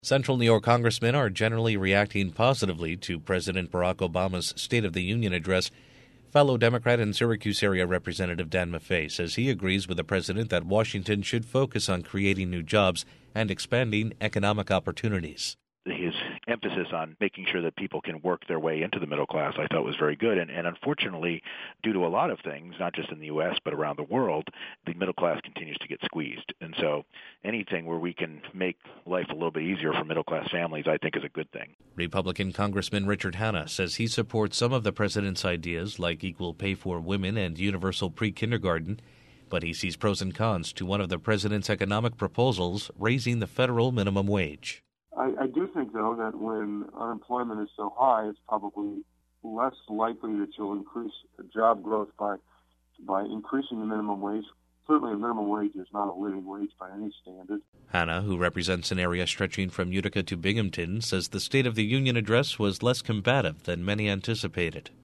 Central New York congressmen are generally reacting positively to President Barack Obama's State of the Union address. Fellow Democrat and Syracuse area Representative Dan Maffei says he agrees with the president that Washington should focus on creating new jobs and expanding economic opportunities. His emphasis on making sure that people can work their way into the middle class, I thought was very good. And unfortunately, due to a lot of things, not just in the U.S., but around the world, the middle class continues to get squeezed. And so anything where we can make life a little bit easier for middle class families, I think is a good thing. Republican Congressman Richard Hanna says he supports some of the president's ideas, like equal pay for women and universal pre-kindergarten, but he sees pros and cons to one of the president's economic proposals, raising the federal minimum wage. I do think, though, that when unemployment is so high, it's probably less likely that you'll increase job growth by increasing the minimum wage. Certainly, a minimum wage is not a living wage by any standard. Hanna, who represents an area stretching from Utica to Binghamton, says the State of the Union address was less combative than many anticipated.